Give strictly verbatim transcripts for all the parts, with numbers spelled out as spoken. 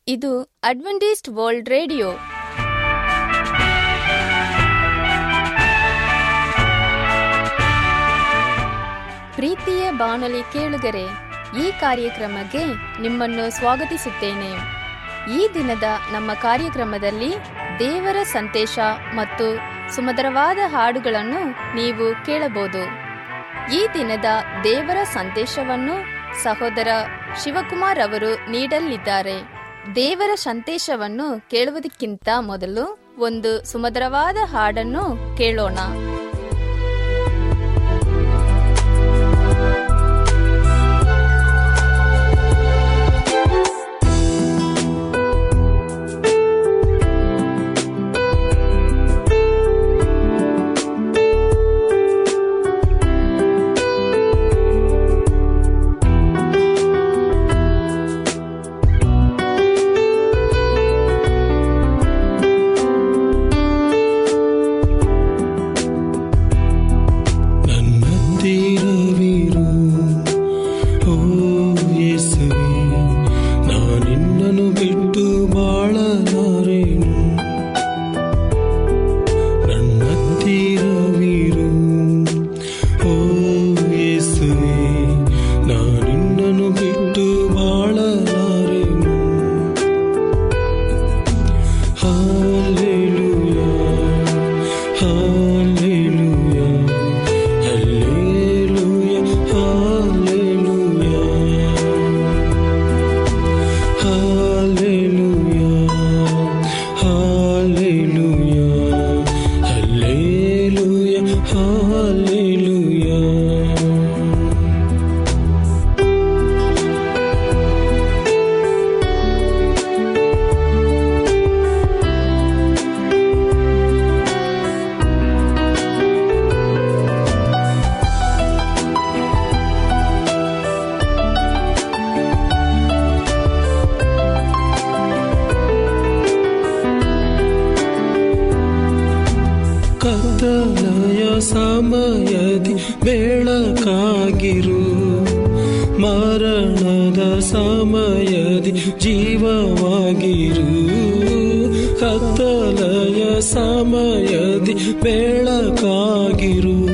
ಇದು Adventist world radio. ಪ್ರೀತಿಯ ಬಾನುಲಿ ಕೇಳುಗರೆ, ಈ ಕಾರ್ಯಕ್ರಮಕ್ಕೆ ನಿಮ್ಮನ್ನು ಸ್ವಾಗತಿಸುತ್ತೇನೆ. ಈ ದಿನದ ನಮ್ಮ ಕಾರ್ಯಕ್ರಮದಲ್ಲಿ ದೇವರ ಸಂದೇಶ ಮತ್ತು ಸುಮಧುರವಾದ ಹಾಡುಗಳನ್ನು ನೀವು ಕೇಳಬಹುದು. ಈ ದಿನದ ದೇವರ ಸಂದೇಶವನ್ನು ಸಹೋದರ ಶಿವಕುಮಾರ್ ಅವರು ನೀಡಲಿದ್ದಾರೆ. ದೇವರ ಸಂದೇಶವನ್ನು ಕೇಳುವುದಕ್ಕಿಂತ ಮೊದಲು ಒಂದು ಸುಮಧುರವಾದ ಹಾಡನ್ನು ಕೇಳೋಣ. ಕತ್ತಲೆಯ ಸಮಯದಿ ಬೆಳಕಾಗಿರು, ಮರಣದ ಸಮಯದಿ ಜೀವವಾಗಿರು. ಕತ್ತಲೆಯ ಸಮಯದಿ ಬೆಳಕಾಗಿರು,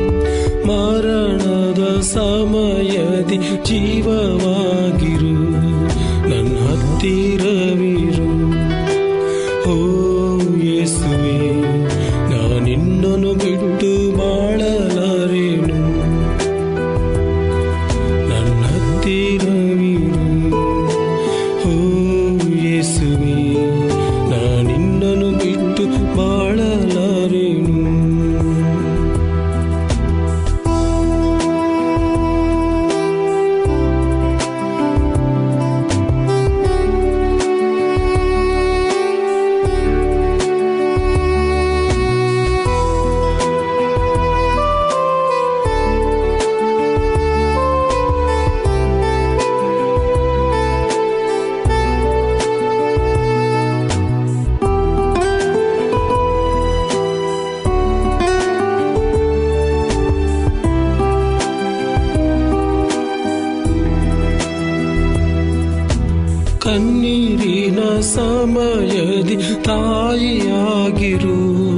ಮರಣದ ಸಮಯದಿ ಜೀವವಾಗಿರು. ನನ್ನ ಹತ್ತಿರವಿರು ಓ ಯೇಸುವೇ, ನಿನ್ನನ್ನು ಬಿಟ್ಟು ಬಾಳಲಾರೆನು. ನನ್ನ ಹತ್ತಿರವಿರು ಓ ಯೇಸುವೇ, ನಾ ನಿನ್ನನ್ನು ಬಿಟ್ಟು ಬಾಳಲಾರೆನು. ಕಣ್ಣೀರಿನ ಸಮಯದಿ ತಾಯಿಯಾಗಿರು,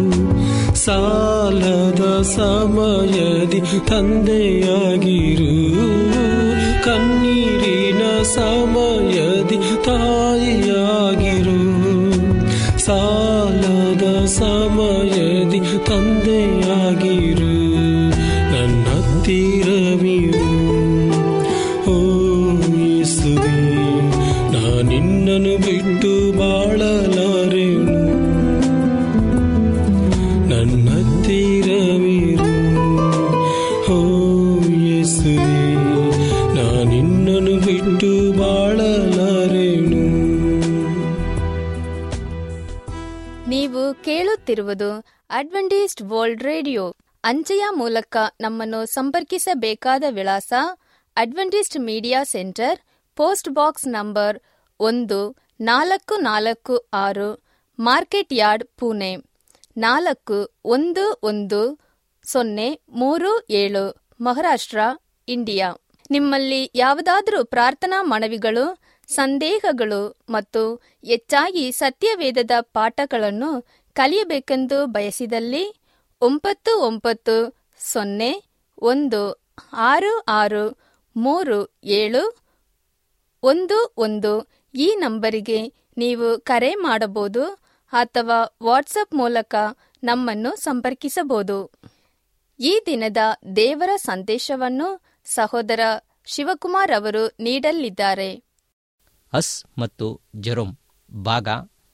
ಸಾಲದ ಸಮಯದಿ ತಂದೆಯಾಗಿರು. ಕಣ್ಣೀರಿನ ಸಮಯದಿ ತಾಯಿಯಾಗಿರು, ಸಾಲದ ಸಮಯದಿ ತಂದೆಯಾಗಿರು. ನನ್ನ ಹತ್ತಿರವಿರು ಓ ಯೇಸುವೇ, ನಿನ್ನನ್ನು ಬಿಟ್ಟು ಬಾಳಲಾರೆನು. ನನ್ನ ಹತ್ತಿರವಿರು ಓ ಯೇಸುವೇ, ನಾ ನಿನ್ನನ್ನು ಬಿಟ್ಟು ಬಾಳಲಾರೆನು. ನೀವು ಕೇಳುತ್ತಿರುವುದು ಅಡ್ವೆಂಟಿಸ್ಟ್ ವರ್ಲ್ಡ್ ರೇಡಿಯೋ. ಅಂಚೆಯ ಮೂಲಕ ನಮ್ಮನ್ನು ಸಂಪರ್ಕಿಸಬೇಕಾದ ವಿಳಾಸ: Adventist media centre, post box number ಒಂದು ನಾಲ್ಕು ನಾಲ್ಕು ಆರು, ಮಾರ್ಕೆಟ್ ಯಾರ್ಡ್, ಪುಣೆ ನಾಲ್ಕು ಒಂದು ಒಂದು ಸೊನ್ನೆ ಮೂರು ಏಳು, ಮಹಾರಾಷ್ಟ್ರ, ಇಂಡಿಯಾ. ನಿಮ್ಮಲ್ಲಿ ಯಾವುದಾದರೂ ಪ್ರಾರ್ಥನಾ ಮನವಿಗಳು, ಸಂದೇಹಗಳು ಮತ್ತು ಹೆಚ್ಚಾಗಿ ಸತ್ಯವೇದದ ಪಾಠಗಳನ್ನು ಕಲಿಯಬೇಕೆಂದು ಬಯಸಿದಲ್ಲಿ ಒಂಬತ್ತು ಒಂಬತ್ತು ಸೊನ್ನೆ ಒಂದು ಆರು ಆರು ಮೂರು ಏಳು ಒಂದು ಒಂದು ಈ ನಂಬರಿಗೆ ನೀವು ಕರೆ ಮಾಡಬಹುದು ಅಥವಾ ವಾಟ್ಸಪ್ ಮೂಲಕ ನಮ್ಮನ್ನು ಸಂಪರ್ಕಿಸಬಹುದು. ಈ ದಿನದ ದೇವರ ಸಂದೇಶವನ್ನು ಸಹೋದರ ಶಿವಕುಮಾರ್ ಅವರು ನೀಡಲಿದ್ದಾರೆ. ಅಸ್ ಮತ್ತು ಜೆರೋಮ್ ಭಾಗ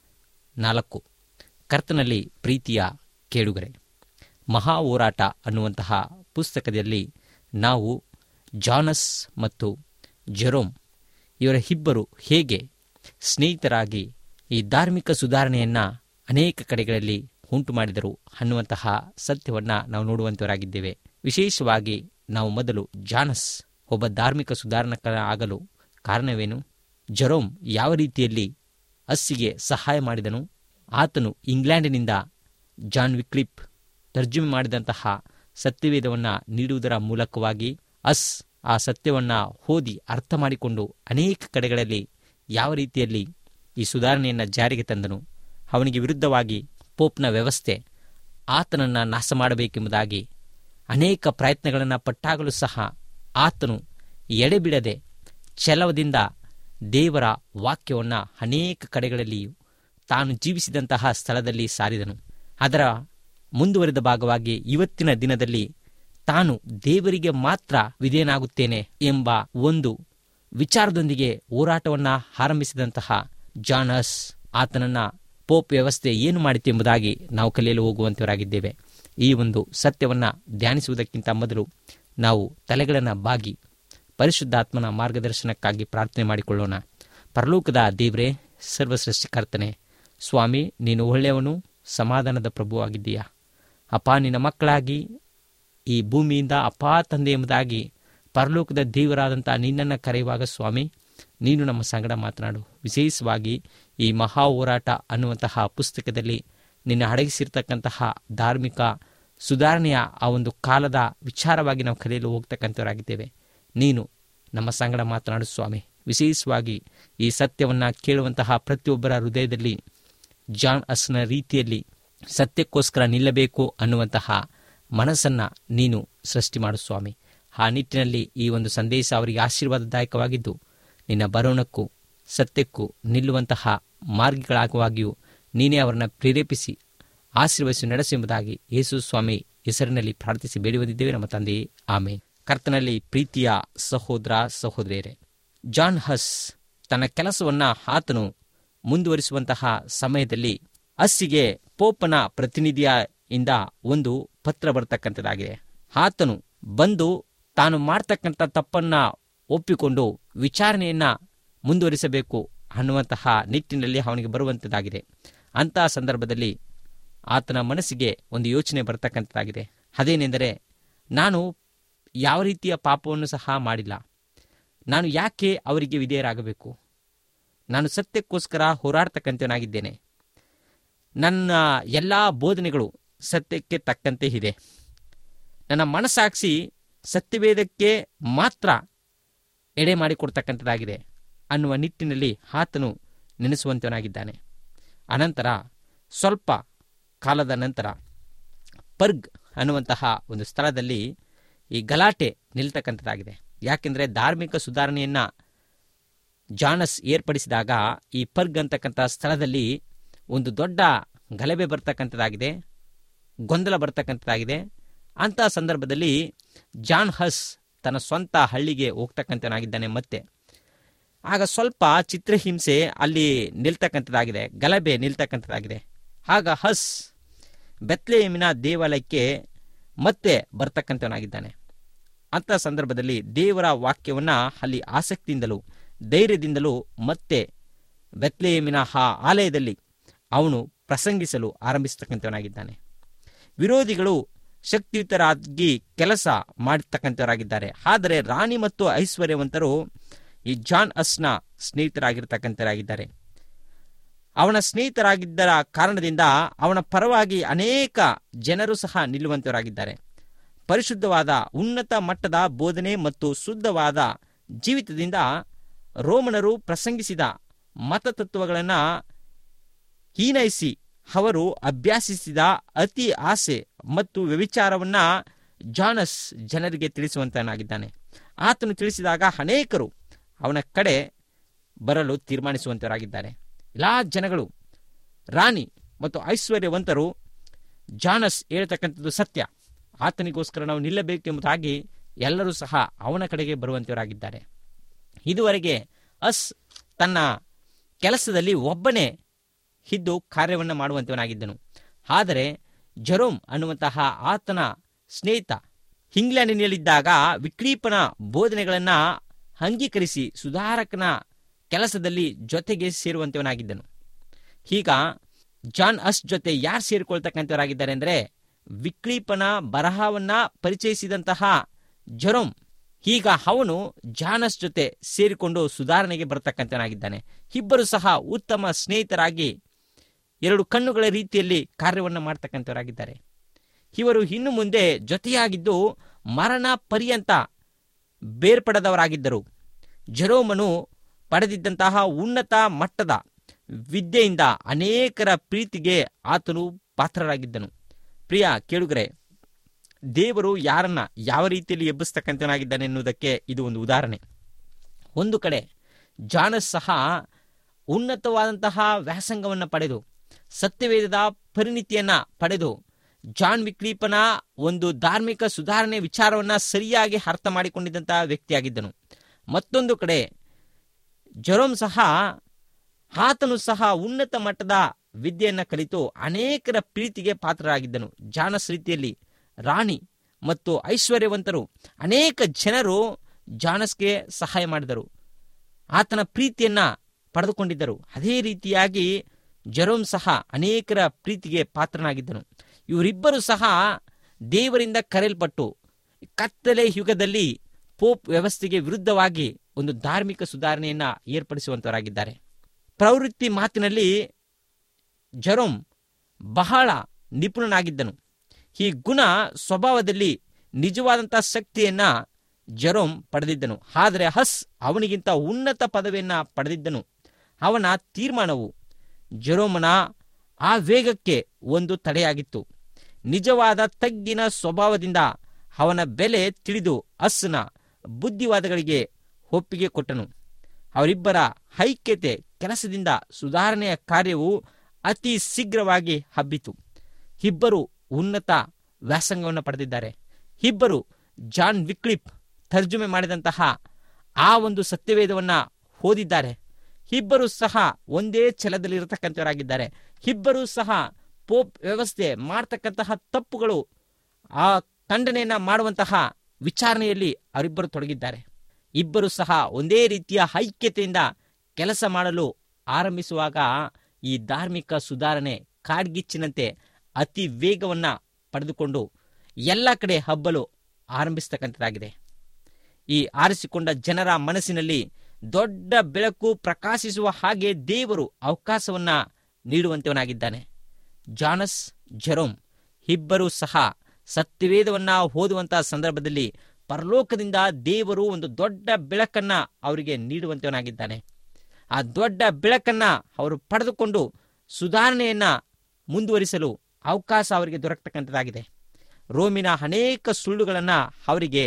ನಾಲ್ಕು. ಕರ್ತನಲ್ಲಿ ಪ್ರೀತಿಯ ಕೇಳುಗರೆ, ಮಹಾ ಹೋರಾಟ ಅನ್ನುವಂತಹ ಪುಸ್ತಕದಲ್ಲಿ ನಾವು ಜಾನಸ್ ಮತ್ತು ಜೆರೋಮ್ ಇವರ ಇಬ್ಬರು ಹೇಗೆ ಸ್ನೇಹಿತರಾಗಿ ಈ ಧಾರ್ಮಿಕ ಸುಧಾರಣೆಯನ್ನು ಅನೇಕ ಕಡೆಗಳಲ್ಲಿ ಉಂಟು ಮಾಡಿದರು ಅನ್ನುವಂತಹ ಸತ್ಯವನ್ನು ನಾವು ನೋಡುವಂತವರಾಗಿದ್ದೇವೆ. ವಿಶೇಷವಾಗಿ ನಾವು ಮೊದಲು ಜಾನಸ್ ಒಬ್ಬ ಧಾರ್ಮಿಕ ಸುಧಾರಣಕ ಆಗಲು ಕಾರಣವೇನು, ಜೆರೋಮ್ ಯಾವ ರೀತಿಯಲ್ಲಿ ಅಸ್ಸಿಗೆ ಸಹಾಯ ಮಾಡಿದನು, ಆತನು ಇಂಗ್ಲೆಂಡಿನಿಂದ ಜಾನ್ ವಿಕ್ಲಿಪ್ ತರ್ಜುಮೆ ಮಾಡಿದಂತಹ ಸತ್ಯವೇದವನ್ನು ನೀಡುವುದರ ಮೂಲಕವಾಗಿ ಅಸ್ ಆ ಸತ್ಯವನ್ನು ಓದಿ ಅರ್ಥ ಮಾಡಿಕೊಂಡು ಅನೇಕ ಕಡೆಗಳಲ್ಲಿ ಯಾವ ರೀತಿಯಲ್ಲಿ ಈ ಸುಧಾರಣೆಯನ್ನು ಜಾರಿಗೆ ತಂದನು. ಅವನಿಗೆ ವಿರುದ್ಧವಾಗಿ ಪೋಪ್ನ ವ್ಯವಸ್ಥೆ ಆತನನ್ನು ನಾಶ ಮಾಡಬೇಕೆಂಬುದಾಗಿ ಅನೇಕ ಪ್ರಯತ್ನಗಳನ್ನು ಪಟ್ಟಾಗಲೂ ಸಹ ಆತನು ಎಡೆಬಿಡದೆ ಛಲದಿಂದ ದೇವರ ವಾಕ್ಯವನ್ನು ಅನೇಕ ಕಡೆಗಳಲ್ಲಿಯೂ ತಾನು ಜೀವಿಸಿದಂತಹ ಸ್ಥಳದಲ್ಲಿ ಸಾರಿದನು. ಅದರ ಮುಂದುವರಿದ ಭಾಗವಾಗಿ ಇವತ್ತಿನ ದಿನದಲ್ಲಿ ತಾನು ದೇವರಿಗೆ ಮಾತ್ರ ವಿಧೇಯನಾಗುತ್ತೇನೆ ಎಂಬ ಒಂದು ವಿಚಾರದೊಂದಿಗೆ ಹೋರಾಟವನ್ನು ಆರಂಭಿಸಿದಂತಹ ಜಾನಸ್ ಆತನನ್ನ ಪೋಪ್ ವ್ಯವಸ್ಥೆ ಏನು ಮಾಡಿತು ಎಂಬುದಾಗಿ ನಾವು ಕಲಿಯಲು ಹೋಗುವಂತವರಾಗಿದ್ದೇವೆ. ಈ ಒಂದು ಸತ್ಯವನ್ನು ಧ್ಯಾನಿಸುವುದಕ್ಕಿಂತ ಮೊದಲು ನಾವು ತಲೆಗಳನ್ನು ಬಾಗಿ ಪರಿಶುದ್ಧಾತ್ಮನ ಮಾರ್ಗದರ್ಶನಕ್ಕಾಗಿ ಪ್ರಾರ್ಥನೆ ಮಾಡಿಕೊಳ್ಳೋಣ. ಪರಲೋಕದ ದೇವರೇ, ಸರ್ವಸೃಷ್ಟಿಕರ್ತನೆ, ಸ್ವಾಮಿ, ನೀನು ಒಳ್ಳೆಯವನು, ಸಮಾಧಾನದ ಪ್ರಭುವಾಗಿದ್ದೀಯಾ. ಅಪ್ಪ, ನಿನ್ನ ಮಕ್ಕಳಾಗಿ ಈ ಭೂಮಿಯಿಂದ ಅಪ್ಪಾ ತಂದೆ ಎಂಬುದಾಗಿ ಪರಲೋಕದ ದೇವರಾದಂಥ ನಿನ್ನನ್ನು ಕರೆಯುವಾಗ ಸ್ವಾಮಿ, ನೀನು ನಮ್ಮ ಸಂಗಡ ಮಾತನಾಡು. ವಿಶೇಷವಾಗಿ ಈ ಮಹಾ ಹೋರಾಟ ಅನ್ನುವಂತಹ ಪುಸ್ತಕದಲ್ಲಿ ನಿನ್ನ ಅಡಗಿಸಿರ್ತಕ್ಕಂತಹ ಧಾರ್ಮಿಕ ಸುಧಾರಣೆಯ ಆ ಒಂದು ಕಾಲದ ವಿಚಾರವಾಗಿ ನಾವು ಕಲಿಯಲು ಹೋಗ್ತಕ್ಕಂಥವರಾಗಿದ್ದೇವೆ. ನೀನು ನಮ್ಮ ಸಂಗಡ ಮಾತನಾಡು ಸ್ವಾಮಿ. ವಿಶೇಷವಾಗಿ ಈ ಸತ್ಯವನ್ನು ಕೇಳುವಂತಹ ಪ್ರತಿಯೊಬ್ಬರ ಹೃದಯದಲ್ಲಿ ಜಾನ್ ಅಸ್ನ ರೀತಿಯಲ್ಲಿ ಸತ್ಯಕ್ಕೋಸ್ಕರ ನಿಲ್ಲಬೇಕು ಅನ್ನುವಂತಹ ಮನಸ್ಸನ್ನು ನೀನು ಸೃಷ್ಟಿ ಮಾಡು ಸ್ವಾಮಿ. ಆ ನಿಟ್ಟಿನಲ್ಲಿ ಈ ಒಂದು ಸಂದೇಶ ಅವರಿಗೆ ಆಶೀರ್ವಾದದಾಯಕವಾಗಿದ್ದು ನಿನ್ನ ಬರೋಣಕ್ಕೂ ಸತ್ಯಕ್ಕೂ ನಿಲ್ಲುವಂತಹ ಮಾರ್ಗಗಳಾಗುವಾಗಿಯೂ ನೀನೇ ಅವರನ್ನು ಪ್ರೇರೇಪಿಸಿ ಆಶೀರ್ವದಿಸಿ ನಡೆಸೆಂಬುದಾಗಿ ಯೇಸು ಸ್ವಾಮಿ ಹೆಸರಿನಲ್ಲಿ ಪ್ರಾರ್ಥಿಸಿ ಬೇಡುವುದಿದ್ದೇವೆ ನಮ್ಮ ತಂದೆಯೇ, ಆಮೇನ್. ಕರ್ತನಲ್ಲಿ ಪ್ರೀತಿಯ ಸಹೋದರ ಸಹೋದರಿಯರೇ, ಜಾನ್ ಹಸ್ ತನ್ನ ಕೆಲಸವನ್ನು ಆತನು ಮುಂದುವರಿಸುವಂತಹ ಸಮಯದಲ್ಲಿ ಅಸ್ಸಿಗೆ ಪೋಪನ ಪ್ರತಿನಿಧಿಯಿಂದ ಒಂದು ಪತ್ರ ಬರ್ತಕ್ಕಂಥದ್ದಾಗಿದೆ. ಆತನು ಬಂದು ತಾನು ಮಾಡ್ತಕ್ಕಂಥ ತಪ್ಪನ್ನ ಒಪ್ಪಿಕೊಂಡು ವಿಚಾರಣೆಯನ್ನ ಮುಂದುವರಿಸಬೇಕು ಅನ್ನುವಂತಹ ನಿಟ್ಟಿನಲ್ಲಿ ಅವನಿಗೆ ಬರುವಂಥದ್ದಾಗಿದೆ. ಅಂತಹ ಸಂದರ್ಭದಲ್ಲಿ ಆತನ ಮನಸ್ಸಿಗೆ ಒಂದು ಯೋಚನೆ ಬರ್ತಕ್ಕಂಥದ್ದಾಗಿದೆ. ಅದೇನೆಂದರೆ, ನಾನು ಯಾವ ರೀತಿಯ ಪಾಪವನ್ನು ಸಹ ಮಾಡಿಲ್ಲ, ನಾನು ಯಾಕೆ ಅವರಿಗೆ ವಿಧೇಯರಾಗಬೇಕು? ನಾನು ಸತ್ಯಕ್ಕೋಸ್ಕರ ಹೋರಾಡ್ತಕ್ಕಂಥವನಾಗಿದ್ದೇನೆ. ನನ್ನ ಎಲ್ಲ ಬೋಧನೆಗಳು ಸತ್ಯಕ್ಕೆ ತಕ್ಕಂತೆ ಇದೆ. ನನ್ನ ಮನಸ್ಸಾಕ್ಷಿ ಸತ್ಯವೇದಕ್ಕೆ ಮಾತ್ರ ಎಡೆ ಮಾಡಿಕೊಡ್ತಕ್ಕಂಥದ್ದಾಗಿದೆ ಅನ್ನುವ ನಿಟ್ಟಿನಲ್ಲಿ ಆತನು ನೆನೆಸುವಂತವನಾಗಿದ್ದಾನೆ. ಅನಂತರ ಸ್ವಲ್ಪ ಕಾಲದ ನಂತರ ಪರ್ಗ್ ಅನ್ನುವಂತಹ ಒಂದು ಸ್ಥಳದಲ್ಲಿ ಈ ಗಲಾಟೆ ನಿಲ್ತಕ್ಕಂಥದ್ದಾಗಿದೆ. ಯಾಕೆಂದರೆ ಧಾರ್ಮಿಕ ಸುಧಾರಣೆಯನ್ನು ಜಾನಸ್ ಏರ್ಪಡಿಸಿದಾಗ ಈ ಪರ್ಗ್ ಅಂತಕ್ಕಂಥ ಸ್ಥಳದಲ್ಲಿ ಒಂದು ದೊಡ್ಡ ಗಲಭೆ ಬರ್ತಕ್ಕಂಥದ್ದಾಗಿದೆ, ಗೊಂದಲ ಬರ್ತಕ್ಕಂಥದ್ದಾಗಿದೆ. ಅಂತಹ ಸಂದರ್ಭದಲ್ಲಿ ಜಾನ್ ಹಸ್ ತನ್ನ ಸ್ವಂತ ಹಳ್ಳಿಗೆ ಹೋಗ್ತಕ್ಕಂಥನಾಗಿದ್ದಾನೆ. ಮತ್ತೆ ಆಗ ಸ್ವಲ್ಪ ಚಿತ್ರಹಿಂಸೆ ಅಲ್ಲಿ ನಿಲ್ತಕ್ಕಂಥದ್ದಾಗಿದೆ, ಗಲಭೆ ನಿಲ್ತಕ್ಕಂಥದ್ದಾಗಿದೆ. ಆಗ ಹಸ್ ಬೆತ್ಲೆಹೇಮಿನ ದೇವಾಲಯಕ್ಕೆ ಮತ್ತೆ ಬರ್ತಕ್ಕಂಥವನಾಗಿದ್ದಾನೆ. ಅಂಥ ಸಂದರ್ಭದಲ್ಲಿ ದೇವರ ವಾಕ್ಯವನ್ನು ಅಲ್ಲಿ ಆಸಕ್ತಿಯಿಂದಲೂ ಧೈರ್ಯದಿಂದಲೂ ಮತ್ತೆ ಬೆತ್ಲೆಹೇಮಿನ ಆ ಆಲಯದಲ್ಲಿ ಅವನು ಪ್ರಸಂಗಿಸಲು ಆರಂಭಿಸ್ತಕ್ಕಂಥವನಾಗಿದ್ದಾನೆ. ವಿರೋಧಿಗಳು ಶಕ್ತಿಯುತರಾಗಿ ಕೆಲಸ ಮಾಡತಕ್ಕಂಥವರಾಗಿದ್ದಾರೆ. ಆದರೆ ರಾಣಿ ಮತ್ತು ಐಶ್ವರ್ಯವಂತರು ಈ ಜಾನ್ ಹಸ್ನ ಸ್ನೇಹಿತರಾಗಿರ್ತಕ್ಕಂಥವರಾಗಿದ್ದಾರೆ. ಅವನ ಸ್ನೇಹಿತರಾಗಿದ್ದರ ಕಾರಣದಿಂದ ಅವನ ಪರವಾಗಿ ಅನೇಕ ಜನರು ಸಹ ನಿಲ್ಲುವಂತವರಾಗಿದ್ದಾರೆ. ಪರಿಶುದ್ಧವಾದ ಉನ್ನತ ಮಟ್ಟದ ಬೋಧನೆ ಮತ್ತು ಶುದ್ಧವಾದ ಜೀವಿತದಿಂದ ರೋಮನರು ಪ್ರಸಂಗಿಸಿದ ಮತತತ್ವಗಳನ್ನು ಹೀನೈಸಿ ಅವರು ಅಭ್ಯಾಸಿಸಿದ ಅತಿ ಆಸೆ ಮತ್ತು ವ್ಯಭಿಚಾರವನ್ನು ಜಾನಸ್ ಜನರಿಗೆ ತಿಳಿಸುವಂತನಾಗಿದ್ದಾನೆ. ಆತನು ತಿಳಿಸಿದಾಗ ಅನೇಕರು ಅವನ ಕಡೆ ಬರಲು ತೀರ್ಮಾನಿಸುವಂತರಾಗಿದ್ದಾರೆ. ಎಲ್ಲ ಜನಗಳು, ರಾಣಿ ಮತ್ತು ಐಶ್ವರ್ಯವಂತರು ಜಾನಸ್ ಹೇಳ್ತಕ್ಕಂಥದ್ದು ಸತ್ಯ, ಆತನಿಗೋಸ್ಕರ ನಾವು ನಿಲ್ಲಬೇಕೆಂಬುದಾಗಿ ಎಲ್ಲರೂ ಸಹ ಅವನ ಕಡೆಗೆ ಬರುವಂತವರಾಗಿದ್ದಾರೆ. ಇದುವರೆಗೆ ಅಸ್ ತನ್ನ ಕೆಲಸದಲ್ಲಿ ಒಬ್ಬನೇ ಇದ್ದು ಕಾರ್ಯವನ್ನು ಮಾಡುವಂತವನಾಗಿದ್ದನು. ಆದರೆ ಜೆರೋಮ್ ಅನ್ನುವಂತಹ ಆತನ ಸ್ನೇಹಿತ ಇಂಗ್ಲೆಂಡಿನಲ್ಲಿದ್ದಾಗ ವಿಕ್ರೀಪನ ಬೋಧನೆಗಳನ್ನು ಅಂಗೀಕರಿಸಿ ಸುಧಾರಕನ ಕೆಲಸದಲ್ಲಿ ಜೊತೆಗೆ ಸೇರುವಂತವನಾಗಿದ್ದನು. ಈಗ ಜಾನ್ ಅಸ್ ಜೊತೆ ಯಾರು ಸೇರಿಕೊಳ್ತಕ್ಕಂಥವರಾಗಿದ್ದಾರೆ ಅಂದರೆ, ವಿಕ್ರೀಪನ ಬರಹವನ್ನ ಪರಿಚಯಿಸಿದಂತಹ ಜೆರೋಮ್. ಈಗ ಅವನು ಜಾನಸ್ ಜೊತೆ ಸೇರಿಕೊಂಡು ಸುಧಾರಣೆಗೆ ಬರತಕ್ಕಂಥವನಾಗಿದ್ದಾನೆ. ಇಬ್ಬರು ಸಹ ಉತ್ತಮ ಸ್ನೇಹಿತರಾಗಿ ಎರಡು ಕಣ್ಣುಗಳ ರೀತಿಯಲ್ಲಿ ಕಾರ್ಯವನ್ನು ಮಾಡ್ತಕ್ಕಂಥವರಾಗಿದ್ದಾರೆ. ಇವರು ಇನ್ನು ಮುಂದೆ ಜೊತೆಯಾಗಿದ್ದು ಮರಣ ಪರ್ಯಂತ ಬೇರ್ಪಡದವರಾಗಿದ್ದರು. ಜೆರೋಮನು ಪಡೆದಿದ್ದಂತಹ ಉನ್ನತ ಮಟ್ಟದ ವಿದ್ಯೆಯಿಂದ ಅನೇಕರ ಪ್ರೀತಿಗೆ ಆತನು ಪಾತ್ರರಾಗಿದ್ದನು. ಪ್ರಿಯ ಕೇಳುಗರೆ, ದೇವರು ಯಾರನ್ನ ಯಾವ ರೀತಿಯಲ್ಲಿ ಎಬ್ಬಿಸ್ತಕ್ಕಂಥವನಾಗಿದ್ದಾನೆ ಎನ್ನುವುದಕ್ಕೆ ಇದು ಒಂದು ಉದಾಹರಣೆ. ಒಂದು ಕಡೆ ಜಾನಸ್ ಸಹ ಉನ್ನತವಾದಂತಹ ವ್ಯಾಸಂಗವನ್ನು ಪಡೆದು ಸತ್ಯವೇದದ ಪರಿಣಿತಿಯನ್ನ ಪಡೆದು ಜಾನ್ ವಿಕ್ಲೀಫನ ಒಂದು ಧಾರ್ಮಿಕ ಸುಧಾರಣೆ ವಿಚಾರವನ್ನು ಸರಿಯಾಗಿ ಅರ್ಥ ಮಾಡಿಕೊಂಡಿದ್ದಂತಹ ವ್ಯಕ್ತಿಯಾಗಿದ್ದನು. ಮತ್ತೊಂದು ಕಡೆ ಜೆರೋಮ್ ಸಹ ಆತನು ಸಹ ಉನ್ನತ ಮಟ್ಟದ ವಿದ್ಯೆಯನ್ನು ಕಲಿತು ಅನೇಕರ ಪ್ರೀತಿಗೆ ಪಾತ್ರರಾಗಿದ್ದನು. ಜಾನಸ್ ರೀತಿಯಲ್ಲಿ ರಾಣಿ ಮತ್ತು ಐಶ್ವರ್ಯವಂತರು ಅನೇಕ ಜನರು ಜಾನಸ್ಗೆ ಸಹಾಯ ಮಾಡಿದರು, ಆತನ ಪ್ರೀತಿಯನ್ನ ಪಡೆದುಕೊಂಡಿದ್ದರು. ಅದೇ ರೀತಿಯಾಗಿ ಜೆರೋಮ್ ಸಹ ಅನೇಕರ ಪ್ರೀತಿಗೆ ಪಾತ್ರನಾಗಿದ್ದನು. ಇವರಿಬ್ಬರು ಸಹ ದೇವರಿಂದ ಕರೆಯಲ್ಪಟ್ಟು ಕತ್ತಲೆ ಯುಗದಲ್ಲಿ ಪೋಪ್ ವ್ಯವಸ್ಥೆಗೆ ವಿರುದ್ಧವಾಗಿ ಒಂದು ಧಾರ್ಮಿಕ ಸುಧಾರಣೆಯನ್ನ ಏರ್ಪಡಿಸುವಂತವರಾಗಿದ್ದಾರೆ. ಪ್ರವೃತ್ತಿ ಮಾತಿನಲ್ಲಿ ಜೆರೋಮ್ ಬಹಳ ನಿಪುಣನಾಗಿದ್ದನು. ಈ ಗುಣ ಸ್ವಭಾವದಲ್ಲಿ ನಿಜವಾದಂತಹ ಶಕ್ತಿಯನ್ನ ಜೆರೋಮ್ ಪಡೆದಿದ್ದನು. ಆದರೆ ಹಸ್ ಅವನಿಗಿಂತ ಉನ್ನತ ಪದವಿಯನ್ನ ಪಡೆದಿದ್ದನು. ಅವನ ತೀರ್ಮಾನವು ಜೆರೋಮನ ಆ ವೇಗಕ್ಕೆ ಒಂದು ತಡೆಯಾಗಿತ್ತು. ನಿಜವಾದ ತಗ್ಗಿನ ಸ್ವಭಾವದಿಂದ ಅವನ ಬೆಲೆ ತಿಳಿದು ಹಸ್ನ ಬುದ್ಧಿವಾದಗಳಿಗೆ ಒಪ್ಪಿಗೆ ಕೊಟ್ಟನು. ಅವರಿಬ್ಬರ ಐಕ್ಯತೆ ಕೆಲಸದಿಂದ ಸುಧಾರಣೆಯ ಕಾರ್ಯವು ಅತಿ ಶೀಘ್ರವಾಗಿ ಹಬ್ಬಿತು. ಇಬ್ಬರು ಉನ್ನತ ವ್ಯಾಸಂಗವನ್ನು ಪಡೆದಿದ್ದಾರೆ. ಇಬ್ಬರು ಜಾನ್ ವಿಕ್ಲಿಫ್ ತರ್ಜುಮೆ ಮಾಡಿದಂತಹ ಆ ಒಂದು ಸತ್ಯವೇದವನ್ನ ಓದಿದ್ದಾರೆ. ಇಬ್ಬರು ಸಹ ಒಂದೇ ಛಲದಲ್ಲಿ ಇರತಕ್ಕಂಥವರಾಗಿದ್ದಾರೆ. ಇಬ್ಬರು ಸಹ ಪೋಪ್ ವ್ಯವಸ್ಥೆ ಮಾಡ್ತಕ್ಕಂತಹ ತಪ್ಪುಗಳು ಆ ಖಂಡನೆಯನ್ನ ಮಾಡುವಂತಹ ವಿಚಾರಣೆಯಲ್ಲಿ ಅವರಿಬ್ಬರು ತೊಡಗಿದ್ದಾರೆ. ಇಬ್ಬರು ಸಹ ಒಂದೇ ರೀತಿಯ ಐಕ್ಯತೆಯಿಂದ ಕೆಲಸ ಮಾಡಲು ಆರಂಭಿಸುವಾಗ ಈ ಧಾರ್ಮಿಕ ಸುಧಾರಣೆ ಕಾಡ್ಗಿಚ್ಚಿನಂತೆ ಅತಿ ವೇಗವನ್ನ ಪಡೆದುಕೊಂಡು ಎಲ್ಲ ಕಡೆ ಹಬ್ಬಲು ಆರಂಭಿಸ್ತಕ್ಕಂಥದ್ದಾಗಿದೆ. ಈ ಆರಿಸಿಕೊಂಡ ಜನರ ಮನಸ್ಸಿನಲ್ಲಿ ದೊಡ್ಡ ಬೆಳಕು ಪ್ರಕಾಶಿಸುವ ಹಾಗೆ ದೇವರು ಅವಕಾಶವನ್ನ ನೀಡುವಂತವನಾಗಿದ್ದಾನೆ. ಜಾನಸ್, ಜೆರೋಮ್ ಇಬ್ಬರೂ ಸಹ ಸತ್ಯವೇದವನ್ನ ಓದುವಂತಹ ಸಂದರ್ಭದಲ್ಲಿ ಪರಲೋಕದಿಂದ ದೇವರು ಒಂದು ದೊಡ್ಡ ಬೆಳಕನ್ನ ಅವರಿಗೆ ನೀಡುವಂತವನಾಗಿದ್ದಾನೆ. ಆ ದೊಡ್ಡ ಬೆಳಕನ್ನ ಅವರು ಪಡೆದುಕೊಂಡು ಸುಧಾರಣೆಯನ್ನ ಮುಂದುವರಿಸಲು ಅವಕಾಶ ಅವರಿಗೆ ದೊರಕತಕ್ಕಂಥದ್ದಾಗಿದೆ. ರೋಮಿನ ಅನೇಕ ಸುಳ್ಳುಗಳನ್ನ ಅವರಿಗೆ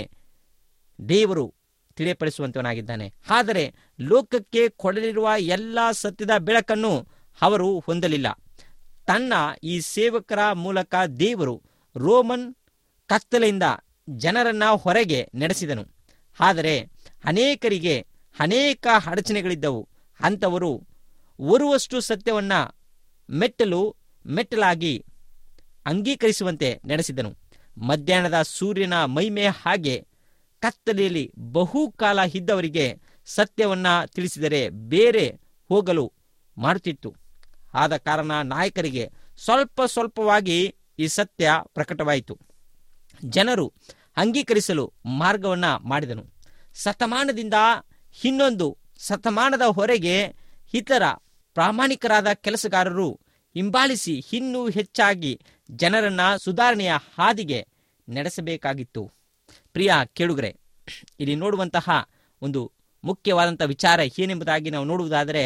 ದೇವರು ತಿಳಿಯಪಡಿಸುವಂತವನಾಗಿದ್ದಾನೆ. ಆದರೆ ಲೋಕಕ್ಕೆ ಕೊಡಲಿರುವ ಎಲ್ಲ ಸತ್ಯದ ಬೆಳಕನ್ನು ಅವರು ಹೊಂದಲಿಲ್ಲ. ತನ್ನ ಈ ಸೇವಕರ ಮೂಲಕ ದೇವರು ರೋಮನ್ ಕತ್ತಲೆಯಿಂದ ಜನರನ್ನ ಹೊರಗೆ ನಡೆಸಿದನು. ಆದರೆ ಅನೇಕರಿಗೆ ಅನೇಕ ಅಡಚಣೆಗಳಿದ್ದವು. ಅಂಥವರು ಓರುವಷ್ಟು ಸತ್ಯವನ್ನ ಮೆಟ್ಟಲು ಮೆಟ್ಟಲಾಗಿ ಅಂಗೀಕರಿಸುವಂತೆ ನಡೆಸಿದನು. ಮಧ್ಯಾಹ್ನದ ಸೂರ್ಯನ ಮಹಿಮೆ ಹಾಗೆ ಕತ್ತಲೆಯಲ್ಲಿ ಬಹುಕಾಲ ಇದ್ದವರಿಗೆ ಸತ್ಯವನ್ನ ತಿಳಿಸಿದರೆ ಬೇರೆ ಹೋಗಲು ಮಾಡುತ್ತಿತ್ತು. ಆದ ಕಾರಣ ನಾಯಕರಿಗೆ ಸ್ವಲ್ಪ ಸ್ವಲ್ಪವಾಗಿ ಈ ಸತ್ಯ ಪ್ರಕಟವಾಯಿತು. ಜನರು ಅಂಗೀಕರಿಸಲು ಮಾರ್ಗವನ್ನ ಮಾಡಿದನು. ಶತಮಾನದಿಂದ ಇನ್ನೊಂದು ಶತಮಾನದ ಹೊರಗೆ ಇತರ ಪ್ರಾಮಾಣಿಕರಾದ ಕೆಲಸಗಾರರು ಹಿಂಬಾಲಿಸಿ ಇನ್ನೂ ಹೆಚ್ಚಾಗಿ ಜನರನ್ನ ಸುಧಾರಣೆಯ ಹಾದಿಗೆ ನಡೆಸಬೇಕಾಗಿತ್ತು. ಪ್ರಿಯ ಕೇಳುಗರೆ, ಇಲ್ಲಿ ನೋಡುವಂತಹ ಒಂದು ಮುಖ್ಯವಾದಂಥ ವಿಚಾರ ಏನೆಂಬುದಾಗಿ ನಾವು ನೋಡುವುದಾದರೆ,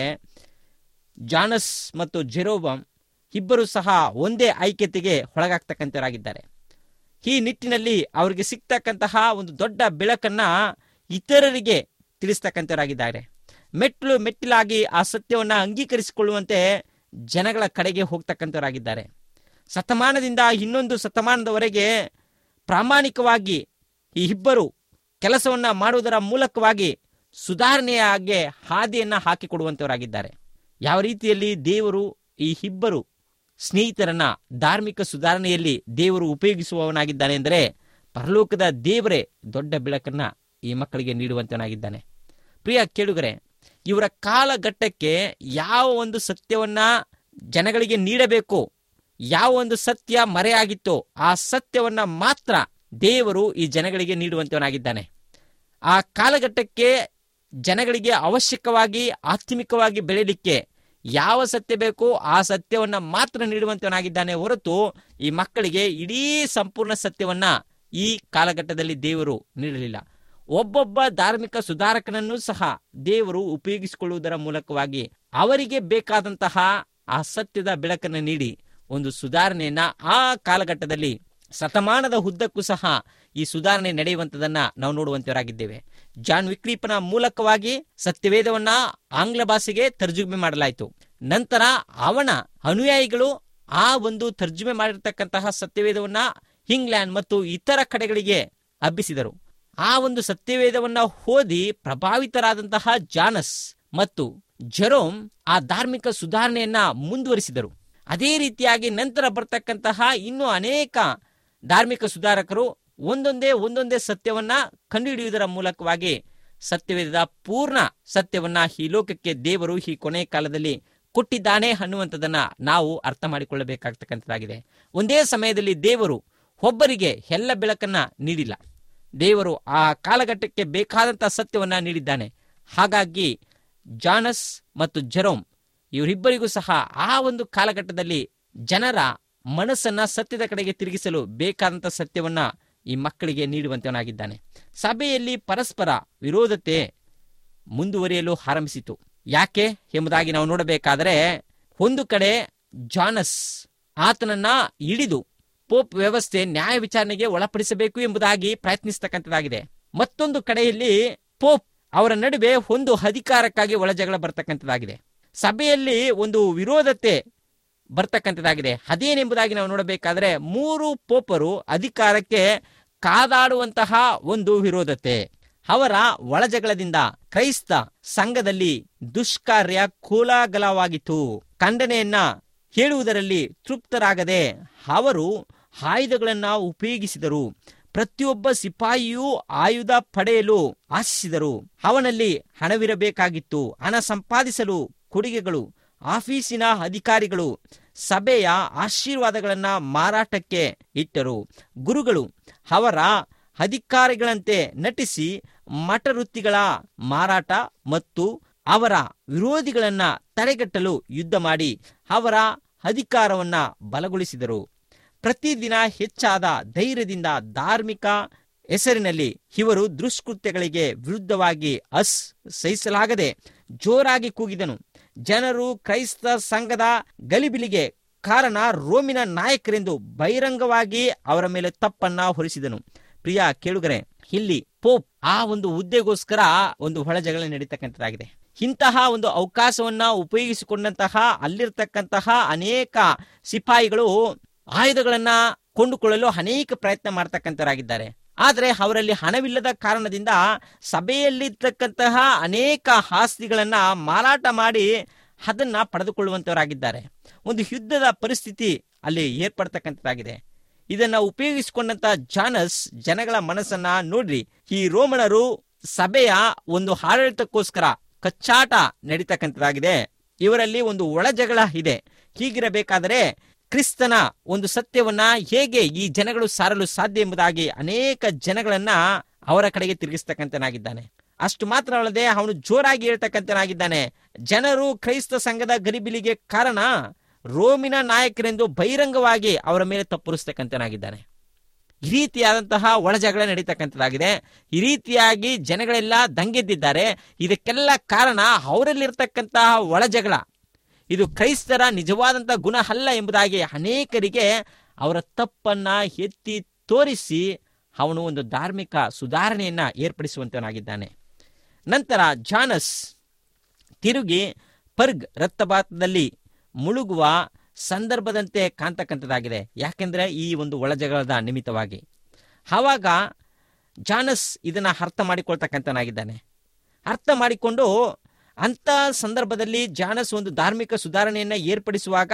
ಜಾನಸ್ ಮತ್ತು ಜೆರೋಬಾಮ್ ಇಬ್ಬರು ಸಹ ಒಂದೇ ಐಕ್ಯತೆಗೆ ಒಳಗಾಗ್ತಕ್ಕಂಥವರಾಗಿದ್ದಾರೆ. ಈ ನಿಟ್ಟಿನಲ್ಲಿ ಅವರಿಗೆ ಸಿಗ್ತಕ್ಕಂತಹ ಒಂದು ದೊಡ್ಡ ಬೆಳಕನ್ನ ಇತರರಿಗೆ ತಿಳಿಸ್ತಕ್ಕಂಥವರಾಗಿದ್ದಾರೆ. ಮೆಟ್ಟಲು ಮೆಟ್ಟಿಲಾಗಿ ಆ ಸತ್ಯವನ್ನು ಅಂಗೀಕರಿಸಿಕೊಳ್ಳುವಂತೆ ಜನಗಳ ಕಡೆಗೆ ಹೋಗ್ತಕ್ಕಂಥವರಾಗಿದ್ದಾರೆ. ಶತಮಾನದಿಂದ ಇನ್ನೊಂದು ಶತಮಾನದವರೆಗೆ ಪ್ರಾಮಾಣಿಕವಾಗಿ ಈ ಇಬ್ಬರು ಕೆಲಸವನ್ನು ಮಾಡುವುದರ ಮೂಲಕವಾಗಿ ಸುಧಾರಣೆಯಾಗಿ ಹಾದಿಯನ್ನು ಹಾಕಿಕೊಡುವಂಥವರಾಗಿದ್ದಾರೆ. ಯಾವ ರೀತಿಯಲ್ಲಿ ದೇವರು ಈ ಇಬ್ಬರು ಸ್ನೇಹಿತರನ್ನ ಧಾರ್ಮಿಕ ಸುಧಾರಣೆಯಲ್ಲಿ ದೇವರು ಉಪಯೋಗಿಸುವವನಾಗಿದ್ದಾನೆ ಎಂದರೆ, ಪರಲೋಕದ ದೇವರೇ ದೊಡ್ಡ ಬೆಳಕನ್ನ ಈ ಮಕ್ಕಳಿಗೆ ನೀಡುವಂತನಾಗಿದ್ದಾನೆ. ಪ್ರಿಯ ಕೇಳುಗರೆ, ಇವರ ಕಾಲಘಟ್ಟಕ್ಕೆ ಯಾವ ಒಂದು ಸತ್ಯವನ್ನ ಜನಗಳಿಗೆ ನೀಡಬೇಕು, ಯಾವ ಒಂದು ಸತ್ಯ ಮರೆಯಾಗಿತ್ತೋ ಆ ಸತ್ಯವನ್ನ ಮಾತ್ರ ದೇವರು ಈ ಜನಗಳಿಗೆ ನೀಡುವಂತವನಾಗಿದ್ದಾನೆ. ಆ ಕಾಲಘಟ್ಟಕ್ಕೆ ಜನಗಳಿಗೆ ಅವಶ್ಯಕವಾಗಿ ಆತ್ಮಿಕವಾಗಿ ಬೆಳೆಯಲಿಕ್ಕೆ ಯಾವ ಸತ್ಯ ಬೇಕೋ ಆ ಸತ್ಯವನ್ನ ಮಾತ್ರ ನೀಡುವಂತವನಾಗಿದ್ದಾನೆ ಹೊರತು ಈ ಮಕ್ಕಳಿಗೆ ಇಡೀ ಸಂಪೂರ್ಣ ಸತ್ಯವನ್ನ ಈ ಕಾಲಘಟ್ಟದಲ್ಲಿ ದೇವರು ನೀಡಲಿಲ್ಲ. ಒಬ್ಬೊಬ್ಬ ಧಾರ್ಮಿಕ ಸುಧಾರಕನನ್ನು ಸಹ ದೇವರು ಉಪಯೋಗಿಸಿಕೊಳ್ಳುವುದರ ಮೂಲಕವಾಗಿ ಅವರಿಗೆ ಬೇಕಾದಂತಹ ಆ ಸತ್ಯದ ಬೆಳಕನ್ನು ನೀಡಿ ಒಂದು ಸುಧಾರಣೆಯನ್ನ ಆ ಕಾಲಘಟ್ಟದಲ್ಲಿ ಶತಮಾನದ ಉದ್ದಕ್ಕೂ ಸಹ ಈ ಸುಧಾರಣೆ ನಡೆಯುವಂಥದನ್ನ ನಾವು ನೋಡುವಂತವರಾಗಿದ್ದೇವೆ. ಜಾನ್ ವಿಕ್ಲಿಫನ ಮೂಲಕವಾಗಿ ಸತ್ಯವೇದವನ್ನ ಆಂಗ್ಲ ಭಾಷೆಗೆ ತರ್ಜುಮೆ ಮಾಡಲಾಯಿತು. ನಂತರ ಅವನ ಅನುಯಾಯಿಗಳು ಆ ಒಂದು ತರ್ಜುಮೆ ಮಾಡಿರ್ತಕ್ಕಂತಹ ಸತ್ಯವೇದವನ್ನ ಇಂಗ್ಲೆಂಡ್ ಮತ್ತು ಇತರ ಕಡೆಗಳಿಗೆ ಹಬ್ಬಿಸಿದರು. ಆ ಒಂದು ಸತ್ಯವೇದವನ್ನ ಓದಿ ಪ್ರಭಾವಿತರಾದಂತಹ ಜಾನಸ್ ಮತ್ತು ಜೆರೋಮ್ ಆ ಧಾರ್ಮಿಕ ಸುಧಾರಣೆಯನ್ನ ಮುಂದುವರಿಸಿದರು. ಅದೇ ರೀತಿಯಾಗಿ ನಂತರ ಬರ್ತಕ್ಕಂತಹ ಇನ್ನೂ ಅನೇಕ ಧಾರ್ಮಿಕ ಸುಧಾರಕರು ಒಂದೊಂದೇ ಒಂದೊಂದೇ ಸತ್ಯವನ್ನ ಕಂಡುಹಿಡಿಯುವುದರ ಮೂಲಕವಾಗಿ ಸತ್ಯವೇದದ ಪೂರ್ಣ ಸತ್ಯವನ್ನ ಈ ಲೋಕಕ್ಕೆ ದೇವರು ಈ ಕೊನೆಯ ಕಾಲದಲ್ಲಿ ಕೊಟ್ಟಿದ್ದಾನೆ ಅನ್ನುವಂಥದ್ದನ್ನ ನಾವು ಅರ್ಥ ಮಾಡಿಕೊಳ್ಳಬೇಕಾಗ್ತಕ್ಕಂಥದ್ದಾಗಿದೆ. ಒಂದೇ ಸಮಯದಲ್ಲಿ ದೇವರು ಒಬ್ಬರಿಗೆ ಎಲ್ಲ ಬೆಳಕನ್ನ ನೀಡಿಲ್ಲ. ದೇವರು ಆ ಕಾಲಘಟ್ಟಕ್ಕೆ ಬೇಕಾದಂತಹ ಸತ್ಯವನ್ನ ನೀಡಿದ್ದಾನೆ. ಹಾಗಾಗಿ ಜಾನಸ್ ಮತ್ತು ಜೆರೋಮ್ ಇವರಿಬ್ಬರಿಗೂ ಸಹ ಆ ಒಂದು ಕಾಲಘಟ್ಟದಲ್ಲಿ ಜನರ ಮನಸ್ಸನ್ನ ಸತ್ಯದ ಕಡೆಗೆ ತಿರುಗಿಸಲು ಬೇಕಾದಂಥ ಸತ್ಯವನ್ನ ಈ ಮಕ್ಕಳಿಗೆ ನೀಡುವಂತವನಾಗಿದ್ದಾನೆ. ಸಭೆಯಲ್ಲಿ ಪರಸ್ಪರ ವಿರೋಧತೆ ಮುಂದುವರಿಯಲು ಆರಂಭಿಸಿತು. ಯಾಕೆ ಎಂಬುದಾಗಿ ನಾವು ನೋಡಬೇಕಾದರೆ, ಒಂದು ಕಡೆ ಜಾನಸ್ ಆತನನ್ನ ಹಿಡಿದು ಪೋಪ್ ವ್ಯವಸ್ಥೆ ನ್ಯಾಯ ವಿಚಾರಣೆಗೆ ಒಳಪಡಿಸಬೇಕು ಎಂಬುದಾಗಿ ಪ್ರಯತ್ನಿಸತಕ್ಕಂಥದ್ದಾಗಿದೆ. ಮತ್ತೊಂದು ಕಡೆಯಲ್ಲಿ ಪೋಪ್ ಅವರ ನಡುವೆ ಒಂದು ಅಧಿಕಾರಕ್ಕಾಗಿ ಒಳಜಗಳ ಬರ್ತಕ್ಕಂಥದ್ದಾಗಿದೆ. ಸಭೆಯಲ್ಲಿ ಒಂದು ವಿರೋಧತೆ ಬರ್ತಕ್ಕಂಥದ್ದಾಗಿದೆ. ಅದೇನೆಂಬುದಾಗಿ ನಾವು ನೋಡಬೇಕಾದ್ರೆ, ಮೂರು ಪೋಪರು ಅಧಿಕಾರಕ್ಕೆ ಕಾದಾಡುವಂತಹ ಒಂದು ವಿರೋಧತೆ, ಅವರ ಒಳಜಗಳದಿಂದ ಕ್ರೈಸ್ತ ಸಂಘದಲ್ಲಿ ದುಷ್ಕಾರ್ಯ ಕೋಲಾಹಲವಾಗಿತ್ತು. ಖಂಡನೆಯನ್ನ ಹೇಳುವುದರಲ್ಲಿ ತೃಪ್ತರಾಗದೆ ಅವರು ಆಯುಧಗಳನ್ನ ಉಪಯೋಗಿಸಿದರು. ಪ್ರತಿಯೊಬ್ಬ ಸಿಪಾಯಿಯೂ ಆಯುಧ ಪಡೆಯಲು ಆಶಿಸಿದರು. ಅವನಲ್ಲಿ ಹಣವಿರಬೇಕಾಗಿತ್ತು. ಹಣ ಸಂಪಾದಿಸಲು ಕೊಡುಗೆಗಳು, ಆಫೀಸಿನ ಅಧಿಕಾರಿಗಳು ಸಭೆಯ ಆಶೀರ್ವಾದಗಳನ್ನ ಮಾರಾಟಕ್ಕೆ ಇಟ್ಟರು. ಗುರುಗಳು ಅವರ ಅಧಿಕಾರಿಗಳಂತೆ ನಟಿಸಿ ಮಠವೃತ್ತಿಗಳ ಮಾರಾಟ ಮತ್ತು ಅವರ ವಿರೋಧಿಗಳನ್ನ ತಡೆಗಟ್ಟಲು ಯುದ್ಧ ಮಾಡಿ ಅವರ ಅಧಿಕಾರವನ್ನ ಬಲಗೊಳಿಸಿದರು. ಪ್ರತಿದಿನ ಹೆಚ್ಚಾದ ಧೈರ್ಯದಿಂದ ಧಾರ್ಮಿಕ ಹೆಸರಿನಲ್ಲಿ ಇವರು ದುಷ್ಕೃತ್ಯಗಳಿಗೆ ವಿರುದ್ಧವಾಗಿ ಅಸ್ ಸಹಿಸಲಾಗದೆ ಜೋರಾಗಿ ಕೂಗಿದನು. ಜನರು ಕ್ರೈಸ್ತ ಸಂಘದ ಗಲಿಬಿಲಿಗೆ ಕಾರಣ ರೋಮಿನ ನಾಯಕರೆಂದು ಬಹಿರಂಗವಾಗಿ ಅವರ ಮೇಲೆ ತಪ್ಪನ್ನ ಹೊರಿಸಿದನು. ಪ್ರಿಯ ಕೇಳುಗರೆ, ಇಲ್ಲಿ ಪೋಪ್ ಆ ಒಂದು ಹುದ್ದೆಗೋಸ್ಕರ ಒಂದು ಒಳಜಗಳ ನಡೀತಕ್ಕಂಥದ್ದಾಗಿದೆ. ಇಂತಹ ಒಂದು ಅವಕಾಶವನ್ನ ಉಪಯೋಗಿಸಿಕೊಂಡಂತಹ ಅಲ್ಲಿರ್ತಕ್ಕಂತಹ ಅನೇಕ ಸಿಪಾಯಿಗಳು ಆಯುಧಗಳನ್ನ ಕೊಂಡುಕೊಳ್ಳಲು ಅನೇಕ ಪ್ರಯತ್ನ ಮಾಡ್ತಕ್ಕಂಥವರಾಗಿದ್ದಾರೆ. ಆದರೆ ಅವರಲ್ಲಿ ಹಣವಿಲ್ಲದ ಕಾರಣದಿಂದ ಸಭೆಯಲ್ಲಿರ್ತಕ್ಕಂತಹ ಅನೇಕ ಆಸ್ತಿಗಳನ್ನ ಮಾರಾಟ ಮಾಡಿ ಅದನ್ನ ಪಡೆದುಕೊಳ್ಳುವಂತವರಾಗಿದ್ದಾರೆ. ಒಂದು ಯುದ್ಧದ ಪರಿಸ್ಥಿತಿ ಅಲ್ಲಿ ಏರ್ಪಡ್ತಕ್ಕಂಥದ್ದಾಗಿದೆ. ಇದನ್ನ ಉಪಯೋಗಿಸಿಕೊಂಡಂತ ಜಾನಸ್ ಜನಗಳ ಮನಸ್ಸನ್ನ ನೋಡ್ರಿ, ಈ ರೋಮನರು ಸಭೆಯ ಒಂದು ಆಡಳಿತಕ್ಕೋಸ್ಕರ ಕಚ್ಚಾಟ ನಡೀತಕ್ಕಂಥದ್ದಾಗಿದೆ. ಇವರಲ್ಲಿ ಒಂದು ಒಳಜಗಳ ಇದೆ. ಹೀಗಿರಬೇಕಾದರೆ ಕ್ರಿಸ್ತನ ಒಂದು ಸತ್ಯವನ್ನ ಹೇಗೆ ಈ ಜನಗಳು ಸಾರಲು ಸಾಧ್ಯ ಎಂಬುದಾಗಿ ಅನೇಕ ಜನಗಳನ್ನ ಅವರ ಕಡೆಗೆ ತಿರುಗಿಸ್ತಕ್ಕಂಥನಾಗಿದ್ದಾನೆ. ಅಷ್ಟು ಮಾತ್ರ ಅಲ್ಲದೆ ಅವನು ಜೋರಾಗಿ ಹೇಳ್ತಕ್ಕಂಥನಾಗಿದ್ದಾನೆ, ಜನರು ಕ್ರೈಸ್ತ ಸಂಘದ ಗಲಿಬಿಲಿಗೆ ಕಾರಣ ರೋಮಿನ ನಾಯಕರೆಂದು ಬಹಿರಂಗವಾಗಿ ಅವರ ಮೇಲೆ ತಪ್ಪುರಿಸ್ತಕ್ಕಂಥನಾಗಿದ್ದಾನೆ. ಈ ರೀತಿಯಾದಂತಹ ಒಳಜಗಳ ನಡೀತಕ್ಕಂಥದ್ದಾಗಿದೆ. ಈ ರೀತಿಯಾಗಿ ಜನಗಳೆಲ್ಲ ದಂಗೆದ್ದಿದ್ದಾರೆ. ಇದಕ್ಕೆಲ್ಲ ಕಾರಣ ಅವರಲ್ಲಿರ್ತಕ್ಕಂತಹ ಒಳಜಗಳ. ಇದು ಕ್ರೈಸ್ತರ ನಿಜವಾದಂತಹ ಗುಣ ಅಲ್ಲ ಎಂಬುದಾಗಿ ಅನೇಕರಿಗೆ ಅವರ ತಪ್ಪನ್ನ ಎತ್ತಿ ತೋರಿಸಿ ಅವನು ಒಂದು ಧಾರ್ಮಿಕ ಸುಧಾರಣೆಯನ್ನ ಏರ್ಪಡಿಸುವಂತನಾಗಿದ್ದಾನೆ. ನಂತರ ಜಾನಸ್ ತಿರುಗಿ ಪರ್ಗ್ ರಕ್ತಪಾತದಲ್ಲಿ ಮುಳುಗುವ ಸಂದರ್ಭದಂತೆ ಕಾಣ್ತಕ್ಕಂಥದ್ದಾಗಿದೆ. ಯಾಕೆಂದ್ರೆ ಈ ಒಂದು ಒಳಜಗಳದ ನಿಮಿತ್ತವಾಗಿ ಆವಾಗ ಜಾನಸ್ ಇದನ್ನ ಅರ್ಥ ಮಾಡಿಕೊಳ್ತಕ್ಕಂಥನಾಗಿದ್ದಾನೆ. ಅರ್ಥ ಮಾಡಿಕೊಂಡು ಅಂತ ಸಂದರ್ಭದಲ್ಲಿ ಜಾನಸ್ ಒಂದು ಧಾರ್ಮಿಕ ಸುಧಾರಣೆಯನ್ನ ಏರ್ಪಡಿಸುವಾಗ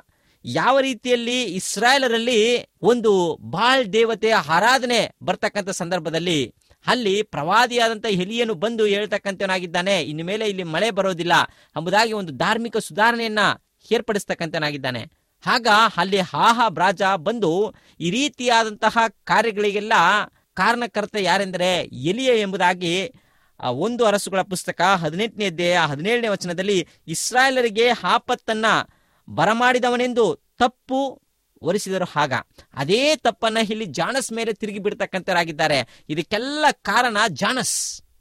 ಯಾವ ರೀತಿಯಲ್ಲಿ ಇಸ್ರಾಯೇಲರಲ್ಲಿ ಒಂದು ಬಾಳ್ ದೇವತೆಯ ಆರಾಧನೆ ಬರ್ತಕ್ಕಂಥ ಸಂದರ್ಭದಲ್ಲಿ ಅಲ್ಲಿ ಪ್ರವಾದಿಯಾದಂಥ ಎಲಿಯನು ಬಂದು ಹೇಳ್ತಕ್ಕಂಥನಾಗಿದ್ದಾನೆ, ಇನ್ನು ಮೇಲೆ ಇಲ್ಲಿ ಮಳೆ ಬರೋದಿಲ್ಲ ಎಂಬುದಾಗಿ ಒಂದು ಧಾರ್ಮಿಕ ಸುಧಾರಣೆಯನ್ನ ಏರ್ಪಡಿಸ್ತಕ್ಕಂಥನಾಗಿದ್ದಾನೆ. ಆಗ ಅಲ್ಲಿ ಆಹಾ ರಾಜ ಬಂದು ಈ ರೀತಿಯಾದಂತಹ ಕಾರ್ಯಗಳಿಗೆಲ್ಲ ಕಾರಣಕರ್ತ ಯಾರೆಂದರೆ ಎಲಿಯ ಎಂಬುದಾಗಿ ಒಂದು ಅರಸುಗಳ ಪುಸ್ತಕ ಹದಿನೆಂಟನೇ ಅಧ್ಯಾಯ ಹದಿನೇಳನೇ ವಚನದಲ್ಲಿ ಇಸ್ರಾಯೇಲರಿಗೆ ಆಪತ್ತನ್ನ ಬರಮಾಡಿದವನೆಂದು ತಪ್ಪು ಹೊರಿಸಿದರು. ಆಗ ಅದೇ ತಪ್ಪನ್ನ ಇಲ್ಲಿ ಜಾನಸ್ ಮೇಲೆ ತಿರುಗಿ ಬಿಡ್ತಕ್ಕಂಥರಾಗಿದ್ದಾರೆ. ಇದಕ್ಕೆಲ್ಲ ಕಾರಣ ಜಾನಸ್.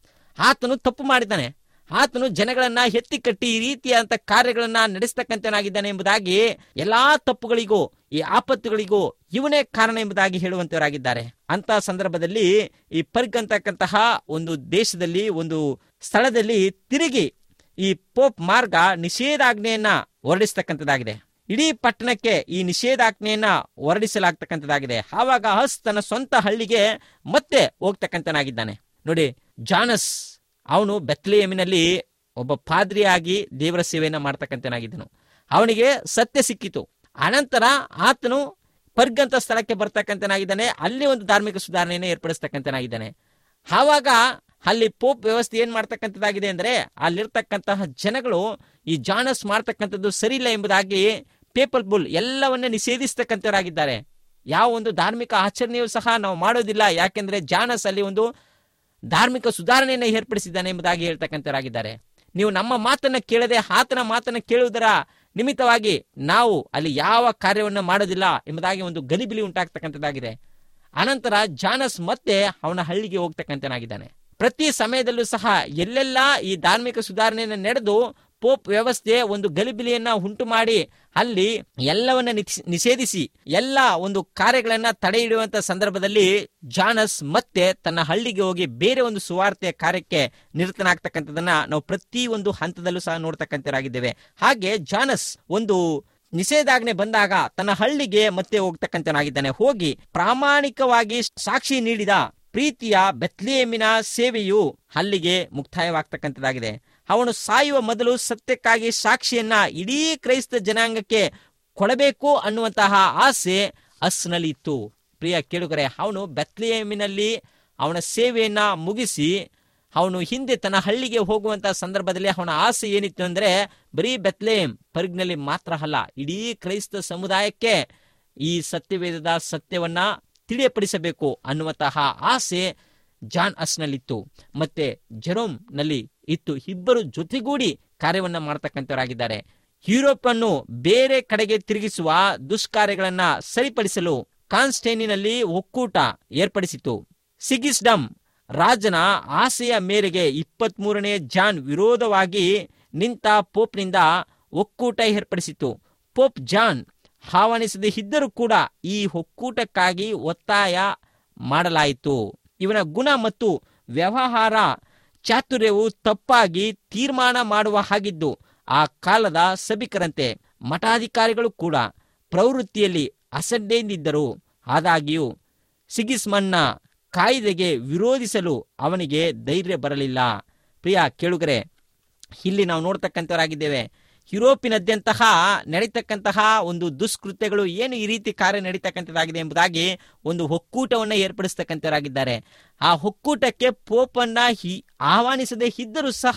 ಆತನು ತಪ್ಪು ಮಾಡಿದ್ದಾನೆ. ಆತನು ಜನಗಳನ್ನ ಎತ್ತಿ ಕಟ್ಟಿ ಈ ರೀತಿಯಾದಂಥ ಕಾರ್ಯಗಳನ್ನ ನಡೆಸ್ತಕ್ಕಂಥನಾಗಿದ್ದಾನೆ ಎಂಬುದಾಗಿ ಎಲ್ಲಾ ತಪ್ಪುಗಳಿಗೂ ಈ ಆಪತ್ತುಗಳಿಗೂ ಇವನೇ ಕಾರಣ ಎಂಬುದಾಗಿ ಹೇಳುವಂತವರಾಗಿದ್ದಾರೆ. ಅಂತ ಸಂದರ್ಭದಲ್ಲಿ ಈ ಪರ್ಗ್ ಅಂತಕ್ಕಂತಹ ಒಂದು ದೇಶದಲ್ಲಿ ಒಂದು ಸ್ಥಳದಲ್ಲಿ ತಿರುಗಿ ಈ ಪೋಪ್ ಮಾರ್ಗ ನಿಷೇಧಾಜ್ಞೆಯನ್ನ ಹೊರಡಿಸ್ತಕ್ಕಂಥದ್ದಾಗಿದೆ. ಇಡೀ ಪಟ್ಟಣಕ್ಕೆ ಈ ನಿಷೇಧಾಜ್ಞೆಯನ್ನ ಹೊರಡಿಸಲಾಗ್ತಕ್ಕಂಥದ್ದಾಗಿದೆ. ಆವಾಗ ಹಸ್ ತನ್ನ ಸ್ವಂತ ಹಳ್ಳಿಗೆ ಮತ್ತೆ ಹೋಗ್ತಕ್ಕಂಥನಾಗಿದ್ದಾನೆ. ನೋಡಿ, ಜಾನಸ್ ಅವನು ಬೆತ್ಲೆಹೇಮಿನಲ್ಲಿ ಒಬ್ಬ ಪಾದ್ರಿಯಾಗಿ ದೇವರ ಸೇವೆಯನ್ನ ಮಾಡ್ತಕ್ಕಂಥನಾಗಿದ್ದನು. ಅವನಿಗೆ ಸತ್ಯ ಸಿಕ್ಕಿತು. ಅನಂತರ ಆತನು ಪರ್ಗ್ ಅಂತ ಸ್ಥಳಕ್ಕೆ ಬರ್ತಕ್ಕಂಥನಾಗಿದ್ದಾನೆ. ಅಲ್ಲಿ ಒಂದು ಧಾರ್ಮಿಕ ಸುಧಾರಣೆಯನ್ನು ಏರ್ಪಡಿಸ್ತಕ್ಕಂಥನಾಗಿದ್ದಾನೆ. ಆವಾಗ ಅಲ್ಲಿ ಪೋಪ್ ವ್ಯವಸ್ಥೆ ಏನ್ ಮಾಡ್ತಕ್ಕಂಥದ್ದಾಗಿದೆ ಅಂದ್ರೆ ಅಲ್ಲಿರ್ತಕ್ಕಂತಹ ಜನಗಳು ಈ ಜಾನಸ್ ಮಾಡ್ತಕ್ಕಂಥದ್ದು ಸರಿ ಇಲ್ಲ ಎಂಬುದಾಗಿ ಪೇಪಲ್ ಬುಲ್ ಎಲ್ಲವನ್ನ ನಿಷೇಧಿಸ್ತಕ್ಕಂಥವರಾಗಿದ್ದಾರೆ. ಯಾವ ಒಂದು ಧಾರ್ಮಿಕ ಆಚರಣೆಯೂ ಸಹ ನಾವು ಮಾಡೋದಿಲ್ಲ, ಯಾಕೆಂದ್ರೆ ಜಾನಸ್ ಅಲ್ಲಿ ಒಂದು ಧಾರ್ಮಿಕ ಸುಧಾರಣೆಯನ್ನು ಏರ್ಪಡಿಸಿದ್ದಾನೆ ಎಂಬುದಾಗಿ ಹೇಳ್ತಕ್ಕಂಥವರಾಗಿದ್ದಾರೆ. ನೀವು ನಮ್ಮ ಮಾತನ್ನ ಕೇಳದೆ ಆತನ ಮಾತನ್ನ ಕೇಳುವುದರ ನಿಮಿತ್ತವಾಗಿ ನಾವು ಅಲ್ಲಿ ಯಾವ ಕಾರ್ಯವನ್ನು ಮಾಡೋದಿಲ್ಲ ಎಂಬುದಾಗಿ ಒಂದು ಗಲಿಬಿಲಿ ಉಂಟಾಗ್ತಕ್ಕಂಥದ್ದಾಗಿದೆ. ಅನಂತರ ಜಾನಸ್ ಮತ್ತೆ ಅವನ ಹಳ್ಳಿಗೆ ಹೋಗ್ತಕ್ಕಂಥನಾಗಿದ್ದಾನೆ. ಪ್ರತಿ ಸಮಯದಲ್ಲೂ ಸಹ ಎಲ್ಲೆಲ್ಲ ಈ ಧಾರ್ಮಿಕ ಸುಧಾರಣೆಯನ್ನು ನಡೆದು ಪೋಪ್ ವ್ಯವಸ್ಥೆ ಒಂದು ಗಲಿಬಿಲಿಯನ್ನ ಉಂಟು ಮಾಡಿ ಅಲ್ಲಿ ಎಲ್ಲವನ್ನ ನಿಷೇಧಿಸಿ ಎಲ್ಲ ಒಂದು ಕಾರ್ಯಗಳನ್ನ ತಡೆ ಹಿಡಿಯುವಂತ ಸಂದರ್ಭದಲ್ಲಿ ಜಾನಸ್ ಮತ್ತೆ ತನ್ನ ಹಳ್ಳಿಗೆ ಹೋಗಿ ಬೇರೆ ಒಂದು ಸುವಾರ್ತೆಯ ಕಾರ್ಯಕ್ಕೆ ನಿರತನಾಗ್ತಕ್ಕಂಥದನ್ನ ನಾವು ಪ್ರತಿ ಒಂದು ಹಂತದಲ್ಲೂ ಸಹ ನೋಡ್ತಕ್ಕಂಥರಾಗಿದ್ದೇವೆ. ಹಾಗೆ ಜಾನಸ್ ಒಂದು ನಿಷೇಧಾಜ್ಞೆ ಬಂದಾಗ ತನ್ನ ಹಳ್ಳಿಗೆ ಮತ್ತೆ ಹೋಗ್ತಕ್ಕಂಥನಾಗಿದ್ದಾನೆ. ಹೋಗಿ ಪ್ರಾಮಾಣಿಕವಾಗಿ ಸಾಕ್ಷಿ ನೀಡಿದ ಪ್ರೀತಿಯ ಬೆತ್ಲೆಹೇಮಿನ ಸೇವೆಯು ಅಲ್ಲಿಗೆ ಮುಕ್ತಾಯವಾಗ್ತಕ್ಕಂಥದ್ದಾಗಿದೆ. ಅವನು ಸಾಯುವ ಮೊದಲು ಸತ್ಯಕ್ಕಾಗಿ ಸಾಕ್ಷಿಯನ್ನ ಇಡೀ ಕ್ರೈಸ್ತ ಜನಾಂಗಕ್ಕೆ ಕೊಡಬೇಕು ಅನ್ನುವಂತಹ ಆಸೆ ಅಸ್ನಲ್ಲಿ ಇತ್ತು. ಪ್ರಿಯ ಕೇಳುಗರೆ, ಅವನು ಬೆತ್ಲೆಹೇಮಿನಲ್ಲಿ ಅವನ ಸೇವೆಯನ್ನ ಮುಗಿಸಿ ಅವನು ಹಿಂದೆ ತನ್ನ ಹಳ್ಳಿಗೆ ಹೋಗುವಂತಹ ಸಂದರ್ಭದಲ್ಲಿ ಅವನ ಆಸೆ ಏನಿತ್ತು ಅಂದ್ರೆ ಬರೀ ಬೆತ್ಲೆಹೇಮ್ ಪರ್ಗ್ನಲ್ಲಿ ಮಾತ್ರ ಅಲ್ಲ, ಇಡೀ ಕ್ರೈಸ್ತ ಸಮುದಾಯಕ್ಕೆ ಈ ಸತ್ಯವೇದದ ಸತ್ಯವನ್ನ ತಿಳಿಯಪಡಿಸಬೇಕು ಅನ್ನುವಂತಹ ಆಸೆ ಜಾನ್ ಅಸ್ನಲ್ಲಿತ್ತು, ಮತ್ತೆ ಜೆರೋಮ್ ನಲ್ಲಿ ಇತ್ತು. ಇಬ್ಬರು ಜೊತೆಗೂಡಿ ಕಾರ್ಯವನ್ನ ಮಾಡತಕ್ಕಂಥವರಾಗಿದ್ದಾರೆ. ಯುರೋಪ್ ಅನ್ನು ಬೇರೆ ಕಡೆಗೆ ತಿರುಗಿಸುವ ದುಷ್ಕಾರ್ಯಗಳನ್ನ ಸರಿಪಡಿಸಲು ಕಾನ್ಸ್ಟೇನಿನಲ್ಲಿ ಒಕ್ಕೂಟ ಏರ್ಪಡಿಸಿತು. ಸಿಗಿಸ್ಡಮ್ ರಾಜನ ಆಸೆಯ ಮೇರೆಗೆ ಇಪ್ಪತ್ತ್ ಮೂರನೇ ಜಾನ್ ವಿರೋಧವಾಗಿ ನಿಂತ ಪೋಪ್ನಿಂದ ಒಕ್ಕೂಟ ಏರ್ಪಡಿಸಿತು. ಪೋಪ್ ಜಾನ್ ಆಹ್ವಾನಿಸದೆ ಇದ್ದರೂ ಕೂಡ ಈ ಒಕ್ಕೂಟಕ್ಕಾಗಿ ಒತ್ತಾಯ ಮಾಡಲಾಯಿತು. ಇವನ ಗುಣ ಮತ್ತು ವ್ಯವಹಾರ ಚಾತುರ್ಯವು ತಪ್ಪಾಗಿ ತೀರ್ಮಾನ ಮಾಡುವ ಹಾಗಿದ್ದು ಆ ಕಾಲದ ಸಭಿಕರಂತೆ ಮಠಾಧಿಕಾರಿಗಳು ಕೂಡ ಪ್ರವೃತ್ತಿಯಲ್ಲಿ ಅಸಡ್ಡೆಯಿಂದಿದ್ದರು. ಆದಾಗ್ಯೂ ಸಿಗಿಸ್ಮನ್ನ ಕಾಯ್ದೆಗೆ ವಿರೋಧಿಸಲು ಅವನಿಗೆ ಧೈರ್ಯ ಬರಲಿಲ್ಲ. ಪ್ರಿಯ ಕೇಳುಗರೆ, ಇಲ್ಲಿ ನಾವು ನೋಡ್ತಕ್ಕಂಥವರಾಗಿದ್ದೇವೆ, ಯುರೋಪಿನದ್ಯಂತಹ ನಡೀತಕ್ಕಂತಹ ಒಂದು ದುಷ್ಕೃತ್ಯಗಳು ಏನು ಈ ರೀತಿ ಕಾರ್ಯ ನಡೀತಕ್ಕಂಥದ್ದಾಗಿದೆ ಎಂಬುದಾಗಿ ಒಂದು ಒಕ್ಕೂಟವನ್ನು ಏರ್ಪಡಿಸ್ತಕ್ಕಂಥವರಾಗಿದ್ದಾರೆ. ಆ ಒಕ್ಕೂಟಕ್ಕೆ ಪೋಪನ್ನ ಆಹ್ವಾನಿಸದೆ ಇದ್ದರೂ ಸಹ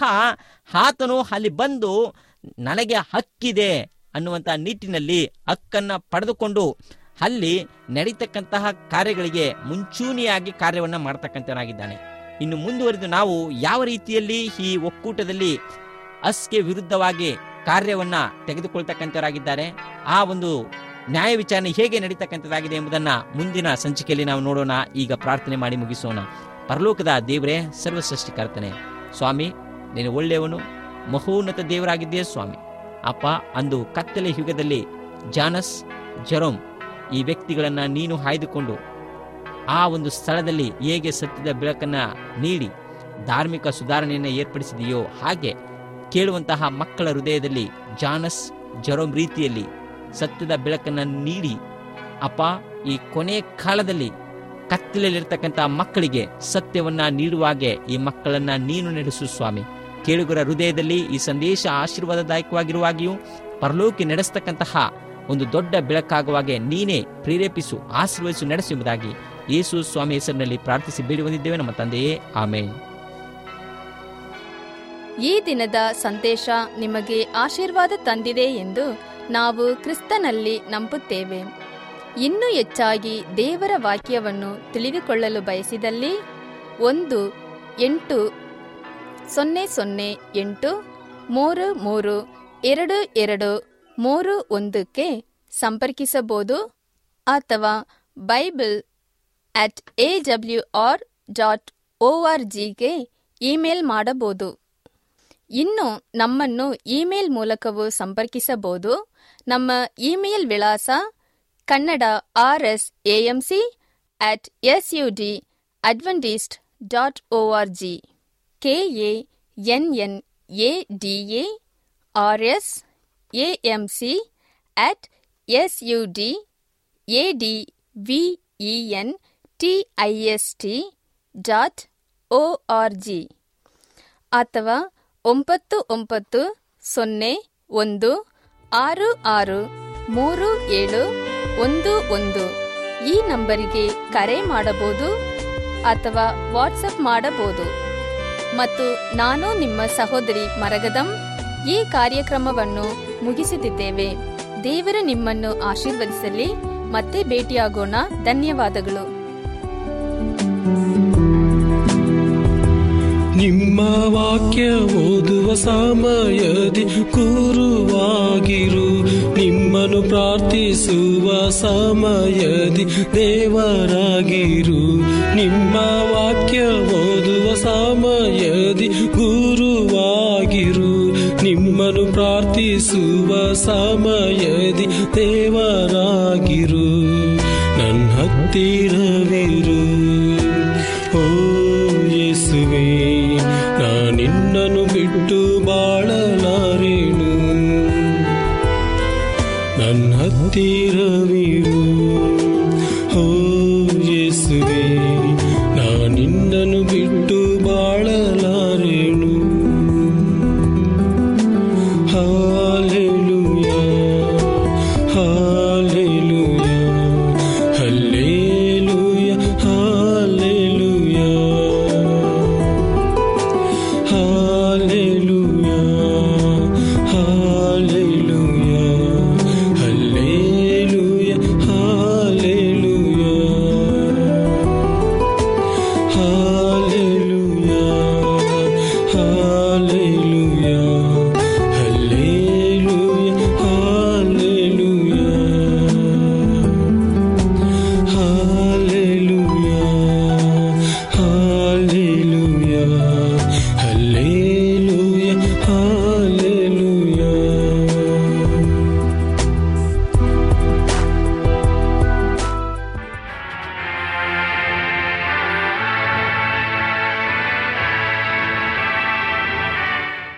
ಆತನು ಅಲ್ಲಿ ಬಂದು ನನಗೆ ಹಕ್ಕಿದೆ ಅನ್ನುವಂಥ ನಿಟ್ಟಿನಲ್ಲಿ ಹಕ್ಕನ್ನ ಪಡೆದುಕೊಂಡು ಅಲ್ಲಿ ನಡೀತಕ್ಕಂತಹ ಕಾರ್ಯಗಳಿಗೆ ಮುಂಚೂಣಿಯಾಗಿ ಕಾರ್ಯವನ್ನ ಮಾಡ್ತಕ್ಕಂಥವನಾಗಿದ್ದಾನೆ. ಇನ್ನು ಮುಂದುವರೆದು ನಾವು ಯಾವ ರೀತಿಯಲ್ಲಿ ಈ ಒಕ್ಕೂಟದಲ್ಲಿ ಅಸ್ಗೆ ವಿರುದ್ಧವಾಗಿ ಕಾರ್ಯವನ್ನ ತೆಗೆದುಕೊಳ್ತಕ್ಕಂಥವರಾಗಿದ್ದಾರೆ, ಆ ಒಂದು ನ್ಯಾಯ ವಿಚಾರಣೆ ಹೇಗೆ ನಡೀತಕ್ಕಂಥದ್ದಾಗಿದೆ ಎಂಬುದನ್ನು ಮುಂದಿನ ಸಂಚಿಕೆಯಲ್ಲಿ ನಾವು ನೋಡೋಣ. ಈಗ ಪ್ರಾರ್ಥನೆ ಮಾಡಿ ಮುಗಿಸೋಣ. ಪರಲೋಕದ ದೇವರೇ, ಸರ್ವ ಸೃಷ್ಟಿಕರ್ತನೆ ಸ್ವಾಮಿ, ನೀನು ಒಳ್ಳೆಯವನು, ಮಹೋನ್ನತ ದೇವರಾಗಿದ್ದೀಯ ಸ್ವಾಮಿ. ಅಪ್ಪ, ಅಂದು ಕತ್ತಲೆ ಯುಗದಲ್ಲಿ ಜಾನಸ್, ಜೆರೋಮ್ ಈ ವ್ಯಕ್ತಿಗಳನ್ನು ನೀನು ಆಯ್ದುಕೊಂಡು ಆ ಒಂದು ಸ್ಥಳದಲ್ಲಿ ಹೇಗೆ ಸತ್ಯದ ಬೆಳಕನ್ನು ನೀಡಿ ಧಾರ್ಮಿಕ ಸುಧಾರಣೆಯನ್ನು ಏರ್ಪಡಿಸಿದೆಯೋ, ಹಾಗೆ ಕೇಳುವಂತಹ ಮಕ್ಕಳ ಹೃದಯದಲ್ಲಿ ಜಾನಸ್, ಜೆರೋಮ್ ರೀತಿಯಲ್ಲಿ ಸತ್ಯದ ಬೆಳಕನ್ನು ನೀಡಿ ಅಪ್ಪ, ಈ ಕೊನೆ ಕಾಲದಲ್ಲಿ ಕತ್ತಲೆಯಲ್ಲಿರ್ತಕ್ಕಂಥ ಮಕ್ಕಳಿಗೆ ಸತ್ಯವನ್ನ ನೀಡುವಾಗೆ ಈ ಮಕ್ಕಳನ್ನ ನೀನು ನಡೆಸು ಸ್ವಾಮಿ. ಕೇಳುಗರ ಹೃದಯದಲ್ಲಿ ಈ ಸಂದೇಶ ಆಶೀರ್ವಾದದಾಯಕವಾಗಿರುವಾಗಿಯೂ ಪರಲೋಕಿ ನಡೆಸ್ತಕ್ಕಂತಹ ಒಂದು ದೊಡ್ಡ ಬೆಳಕಾಗುವಾಗೆ ನೀನೇ ಪ್ರೇರೇಪಿಸು, ಆಶೀರ್ವದಿಸು, ನಡೆಸುವುದಾಗಿ ಯೇಸು ಸ್ವಾಮಿ ಹೆಸರಿನಲ್ಲಿ ಪ್ರಾರ್ಥಿಸಿ ಬೇಡಿ ಬಂದಿದ್ದೇವೆ ನಮ್ಮ ತಂದೆಯೇ, ಆಮೇನ್. ಈ ದಿನದ ಸಂದೇಶ ನಿಮಗೆ ಆಶೀರ್ವಾದ ತಂದಿದೆ ಎಂದು ನಾವು ಕ್ರಿಸ್ತನಲ್ಲಿ ನಂಬುತ್ತೇವೆ. ಇನ್ನೂ ಹೆಚ್ಚಾಗಿ ದೇವರ ವಾಕ್ಯವನ್ನು ತಿಳಿದುಕೊಳ್ಳಲು ಬಯಸಿದಲ್ಲಿ ಒಂದು ಎಂಟು ಸೊನ್ನೆ ಸೊನ್ನೆ ಎಂಟು ಮೂರು ಮೂರು ಎರಡು ಎರಡು ಮೂರು ಒಂದಕ್ಕೆ ಸಂಪರ್ಕಿಸಬಹುದು ಅಥವಾ Bible at A W R dot O R ಜಿಗೆ ಇಮೇಲ್ ಮಾಡಬಹುದು. ಇನ್ನು ನಮ್ಮನ್ನು ಇಮೇಲ್ ಮೂಲಕವೂ ಸಂಪರ್ಕಿಸಬಹುದು. ನಮ್ಮ ಇಮೇಲ್ ವಿಳಾಸ Kannada R S A M C at S U D Adventist dot O R G, K A N N A D A R S A M C at S U D A D V E N T I S T dot O R G ಅಥವಾ ಒಂಬತ್ತು ಒಂಬತ್ತು ಸೊನ್ನೆ ಒಂದು ಆರು ಆರು ಮೂರು ಏಳು ಒಂದು ಒಂದು ಈ ನಂಬರಿಗೆ ಕರೆ ಮಾಡಬಹುದು ಅಥವಾ ವಾಟ್ಸಪ್ ಮಾಡಬಹುದು. ಮತ್ತು ನಾನು ನಿಮ್ಮ ಸಹೋದರಿ ಮರಗದಂ ಈ ಕಾರ್ಯಕ್ರಮವನ್ನು ಮುಗಿಸುತ್ತಿದ್ದೇವೆ. ದೇವರು ನಿಮ್ಮನ್ನು ಆಶೀರ್ವದಿಸಲಿ. ಮತ್ತೆ ಭೇಟಿಯಾಗೋಣ. ಧನ್ಯವಾದಗಳು. ನಿಮ್ಮ ವಾಕ್ಯ ಓದುವ ಸಮಯದಿ ಗುರುವಾಗಿರು, ನಿಮ್ಮನ್ನು ಪ್ರಾರ್ಥಿಸುವ ಸಮಯದಿ ದೇವರಾಗಿರು. ನಿಮ್ಮ ವಾಕ್ಯ ಓದುವ ಸಮಯದಿ ಗುರುವಾಗಿರು, ನಿಮ್ಮನ್ನು ಪ್ರಾರ್ಥಿಸುವ ಸಮಯದಿ ದೇವರಾಗಿರು. ನನ್ನ ಹತ್ತಿರವಿರು ಓ ಯೇಸುವೇ, ನಾನಿನ್ನನು ಬಿಟ್ಟು ಬಾಳಲಾರೆನು. ನನ್ನ ಹತ್ತಿರವಿರು ಓ ಯೇಸುವೇ.